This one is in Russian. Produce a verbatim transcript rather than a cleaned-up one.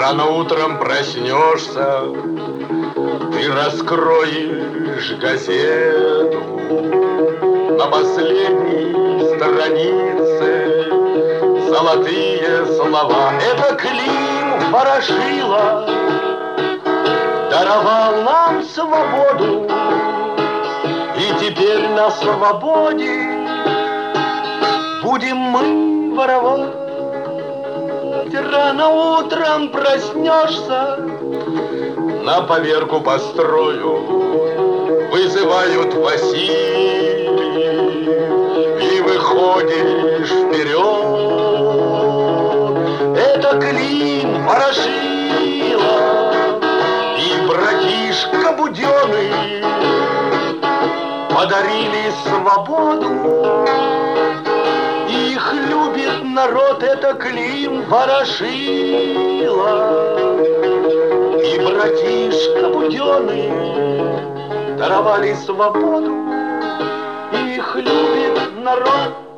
Рано утром проснешься, ты раскроешь газету. На последней странице золотые слова. Это Клим Ворошила даровал нам свободу, и теперь на свободе будем мы воровать. Рано утром проснешься, на поверку построю вызывают Василий, и выходишь вперед. Это Клим Ворошила и братишка Буденный подарили свободу. Их любит народ, это Клим Ворошила и братишка Буденный даровали свободу. Их любит народ.